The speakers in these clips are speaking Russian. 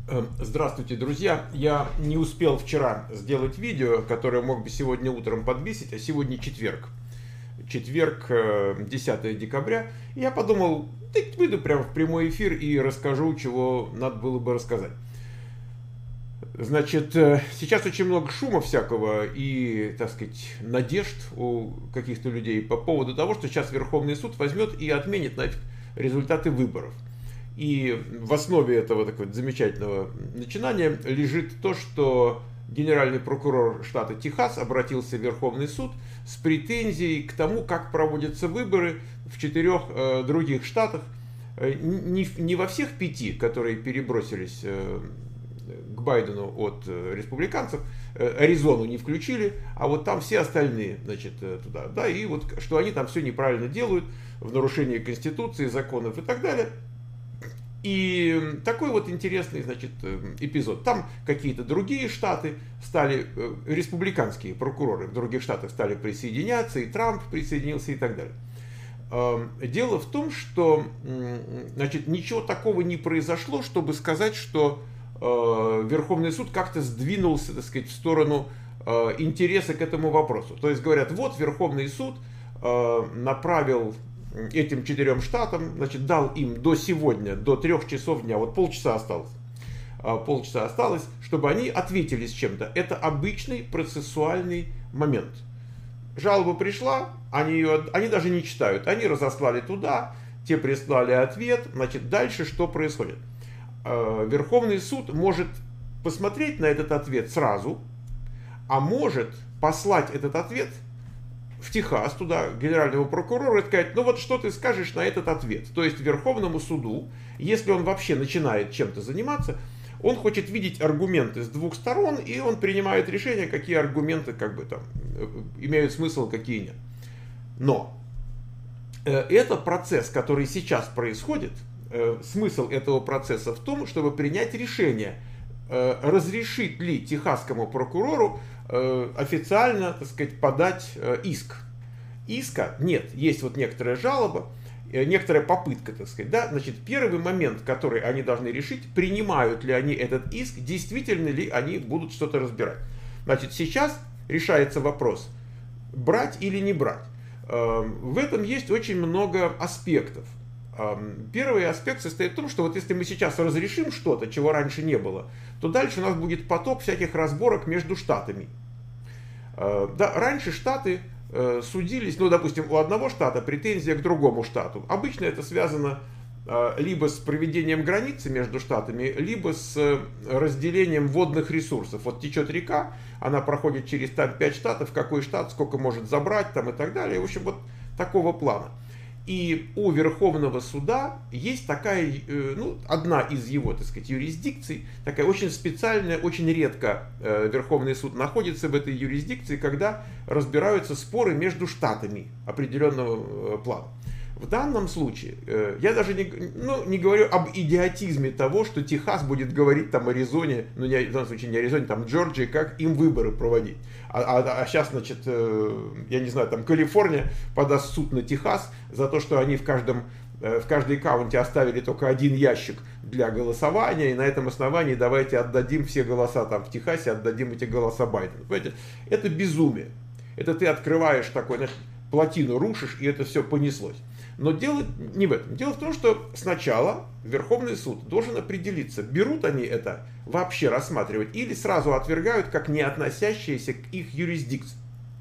Здравствуйте, друзья! Я не успел вчера сделать видео, которое мог бы сегодня утром подвесить, а сегодня четверг. Четверг, 10 декабря. И я подумал, да, выйду прямо в прямой эфир и расскажу, чего надо было бы рассказать. Значит, сейчас очень много шума всякого и, так сказать, надежд у каких-то людей по поводу того, что сейчас Верховный суд возьмет и отменит нафиг результаты выборов. И в основе этого такого замечательного начинания лежит то, что генеральный прокурор штата Техас обратился в Верховный суд с претензией к тому, как проводятся выборы в 4 других штатах. Не во всех 5, которые перебросились к Байдену от республиканцев, Аризону не включили, а вот там все остальные, значит, туда. Да, и вот что они там все неправильно делают, в нарушении Конституции, законов и так далее. И такой вот интересный, значит, эпизод. Там какие-то другие штаты стали, республиканские прокуроры в других штатах стали присоединяться, и Трамп присоединился и так далее. Дело в том, что, значит, ничего такого не произошло, чтобы сказать, что Верховный суд как-то сдвинулся, так сказать, в сторону интереса к этому вопросу. То есть говорят, вот Верховный суд направил этим 4 штатам, значит, дал им до сегодня, до 3 часов дня, вот полчаса осталось, чтобы они ответили с чем-то. Это обычный процессуальный момент. Жалоба пришла, они даже не читают, они разослали туда, те прислали ответ, значит, дальше что происходит? Верховный суд может посмотреть на этот ответ сразу, а может послать этот ответ в Техас, туда, генеральному прокурору, и сказать, ну вот что ты скажешь на этот ответ. То есть Верховному суду, если он вообще начинает чем-то заниматься, он хочет видеть аргументы с 2 сторон, и он принимает решение, какие аргументы как бы там имеют смысл, какие нет. Но это процесс, который сейчас происходит, смысл этого процесса в том, чтобы принять решение, разрешить ли техасскому прокурору официально, так сказать, подать иск. Иска нет, есть вот некоторая жалоба, некоторая попытка, так сказать, да, значит, первый момент, который они должны решить, принимают ли они этот иск, действительно ли они будут что-то разбирать. Значит, сейчас решается вопрос, брать или не брать. В этом есть очень много аспектов. Первый аспект состоит в том, что вот если мы сейчас разрешим что-то, чего раньше не было, то дальше у нас будет поток всяких разборок между штатами. Да, раньше штаты судились, ну, допустим, у одного штата претензия к другому штату. Обычно это связано либо с проведением границы между штатами, либо с разделением водных ресурсов. Вот течет река, она проходит через там 5 штатов, какой штат сколько может забрать там и так далее. В общем, вот такого плана. И у Верховного суда есть такая, ну, одна из его, так сказать, юрисдикций, такая очень специальная, очень редко Верховный суд находится в этой юрисдикции, когда разбираются споры между штатами определенного плана. В данном случае, я даже не говорю об идиотизме того, что Техас будет говорить там Аризоне, ну, не, в данном случае не Аризоне, там Джорджии, как им выборы проводить. А сейчас, значит, я не знаю, там Калифорния подаст в суд на Техас за то, что они в каждой каунте оставили только 1 ящик для голосования, и на этом основании давайте отдадим все голоса там в Техасе, отдадим эти голоса Байдену. Понимаете, это безумие. Это ты открываешь такой, значит, плотину рушишь, и это все понеслось. Но дело не в этом. Дело в том, что сначала Верховный суд должен определиться, берут они это вообще рассматривать или сразу отвергают как не относящиеся к их юрисдикции.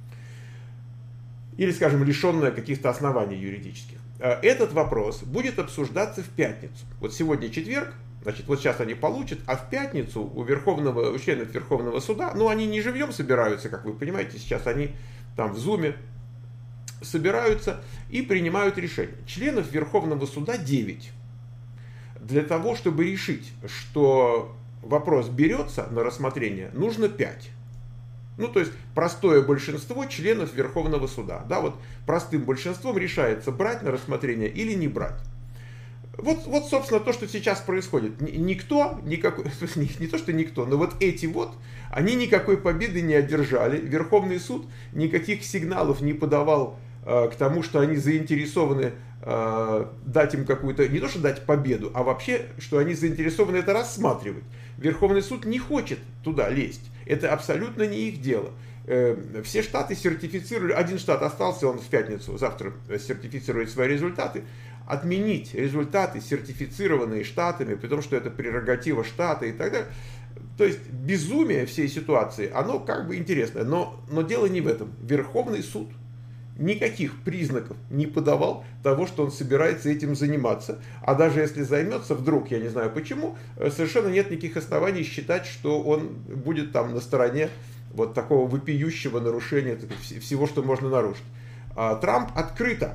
Или, скажем, лишенное каких-то оснований юридических. Этот вопрос будет обсуждаться в пятницу. Вот сегодня четверг, значит, вот сейчас они получат, а в пятницу у членов Верховного суда, ну, они не живьем собираются, как вы понимаете, сейчас они там в зуме собираются и принимают решение. Членов Верховного суда 9. Для того, чтобы решить, что вопрос берется на рассмотрение, нужно 5. Ну, то есть, простое большинство членов Верховного суда. Да, вот простым большинством решается, брать на рассмотрение или не брать. Вот, собственно, то, что сейчас происходит. Никто, никакой, не то, что никто, но вот эти вот, они никакой победы не одержали. Верховный суд никаких сигналов не подавал к тому, что они заинтересованы дать им какую-то, не то что дать победу, а вообще, что они заинтересованы это рассматривать. Верховный суд не хочет туда лезть. Это абсолютно не их дело. Все штаты сертифицировали, один штат остался, он в пятницу, завтра сертифицирует свои результаты. Отменить результаты, сертифицированные штатами, при том, что это прерогатива штата и так далее. То есть безумие всей ситуации, оно как бы интересное, но дело не в этом. Верховный суд никаких признаков не подавал того, что он собирается этим заниматься. А даже если займется вдруг, я не знаю почему, совершенно нет никаких оснований считать, что он будет там на стороне вот такого вопиющего нарушения всего, что можно нарушить. А Трамп открыто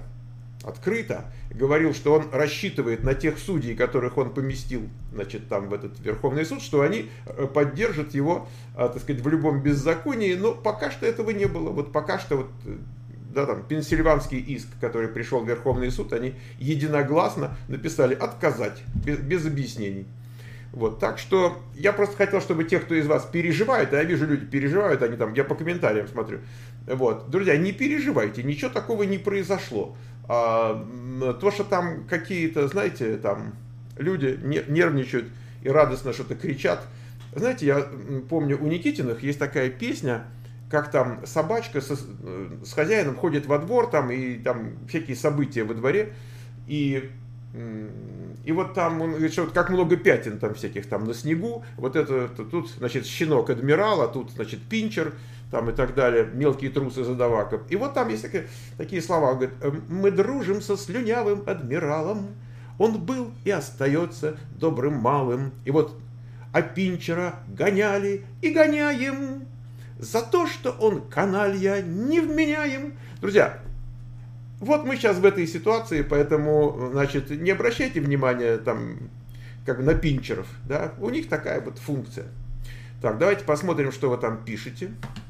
говорил, что он рассчитывает на тех судей, которых он поместил, значит, там в этот Верховный суд, что они поддержат его, так сказать, в любом беззаконии, но пока что этого не было. Вот пока что вот, да, там, пенсильванский иск, который пришел в Верховный суд, они единогласно написали «отказать», без объяснений. Вот, так что я просто хотел, чтобы те, кто из вас переживает, а я вижу, люди переживают, они там, я по комментариям смотрю, вот, друзья, не переживайте, ничего такого не произошло. То, что там какие-то, знаете, там люди нервничают и радостно что-то кричат. Знаете, я помню, у Никитиных есть такая песня, как там собачка с хозяином ходит во двор, там, и там всякие события во дворе, и вот там он говорит, что вот как много пятен там всяких там на снегу, вот это тут, значит, щенок адмирал, а тут, значит, пинчер, там и так далее, мелкие трусы задаваков. И вот там есть такие слова, он говорит, мы дружим со слюнявым адмиралом, он был и остается добрым малым. И вот, а пинчера гоняли и гоняем, за то, что он каналья невменяем. Друзья, вот мы сейчас в этой ситуации, поэтому, значит, не обращайте внимания там, как бы на пинчеров, да, у них такая вот функция. Так, давайте посмотрим, что вы там пишете.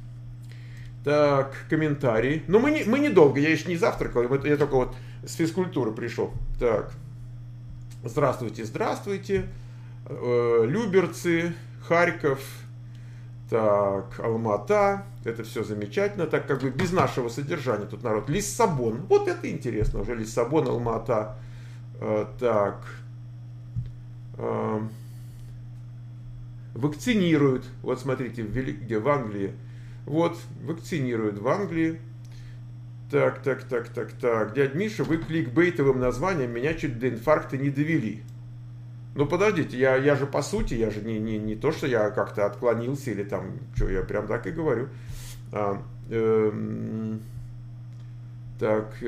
Так, комментарии. Ну, мы недолго, я еще не завтракал, я только вот с физкультуры пришел. Так, здравствуйте, здравствуйте. Люберцы, Харьков, так, Алма-Ата. Это все замечательно, так как бы без нашего содержания тут народ. Лиссабон, вот это интересно уже, Лиссабон, Алма-Ата. Так, вакцинируют, вот смотрите, в Англии. Вот, вакцинируют в Англии. Так. Дядь Миша, вы кликбейтовым названием меня чуть до инфаркта не довели. Ну, подождите, я же по сути, я же не то, что я как-то отклонился или там, что, я прям так и говорю. Так.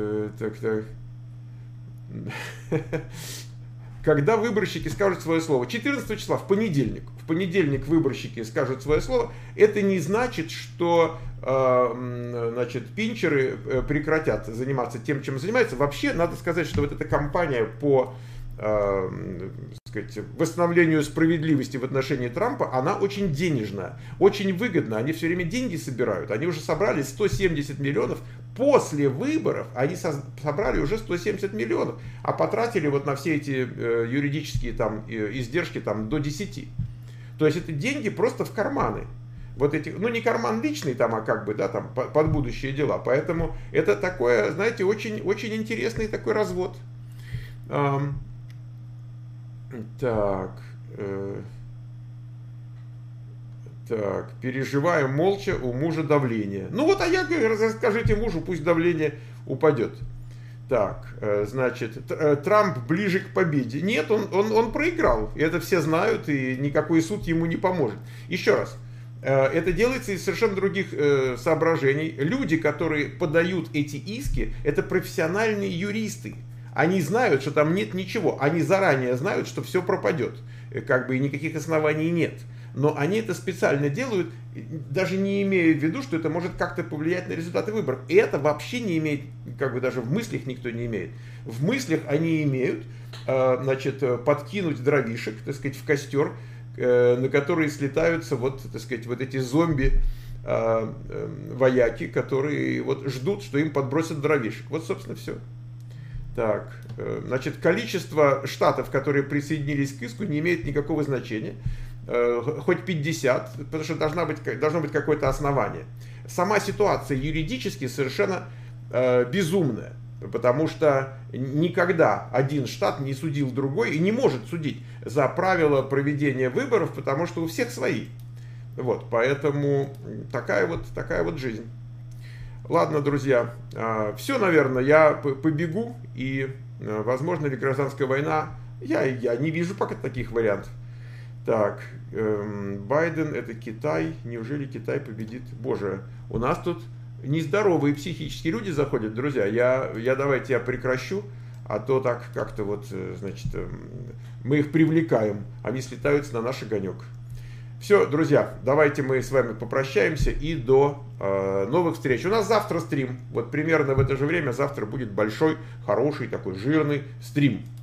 Когда выборщики скажут свое слово? 14 числа, в понедельник. В понедельник выборщики скажут свое слово. Это не значит, что значит, пинчеры прекратят заниматься тем, чем занимаются. Вообще, надо сказать, что вот эта кампания по сказать, восстановлению справедливости в отношении Трампа, она очень денежная, очень выгодна. Они все время деньги собирают. Они уже собрали 170 миллионов. После выборов они собрали уже 170 миллионов, а потратили вот на все эти юридические там издержки там до 10. То есть это деньги просто в карманы. Вот эти, ну не карман личный там, а как бы, да, там под будущие дела. Поэтому это такое, знаете, очень, очень интересный такой развод. Так, переживаем молча, у мужа давление. Ну вот, а я говорю, расскажите мужу, пусть давление упадет. Так, значит, Трамп ближе к победе. Нет, он проиграл, и это все знают, и никакой суд ему не поможет. Еще раз, это делается из совершенно других соображений. Люди, которые подают эти иски, это профессиональные юристы. Они знают, что там нет ничего. Они заранее знают, что все пропадет. Как бы и никаких оснований нет. Но они это специально делают, даже не имея в виду, что это может как-то повлиять на результаты выборов. И это вообще не имеет, как бы даже в мыслях никто не имеет. В мыслях они имеют, значит, подкинуть дровишек, так сказать, в костер, на которые слетаются вот, так сказать, вот эти зомби вояки, которые вот ждут, что им подбросят дровишек. Вот, собственно, все. Так, значит, количество штатов, которые присоединились к иску, не имеет никакого значения. Хоть 50, потому что должно быть какое-то основание. Сама ситуация юридически совершенно безумная. Потому что никогда один штат не судил другой и не может судить за правила проведения выборов, потому что у всех свои. Вот, поэтому такая вот жизнь. Ладно, друзья, все, наверное, я побегу, и, возможно ли гражданская война, я не вижу пока таких вариантов. Так, Байден это Китай, неужели Китай победит? Боже, у нас тут нездоровые психические люди заходят, друзья, давайте я прекращу, а то так как-то вот, значит, мы их привлекаем, они слетаются на наш огонек. Все, друзья, давайте мы с вами попрощаемся и до новых встреч. У нас завтра стрим, вот примерно в это же время завтра будет большой, хороший, такой жирный стрим.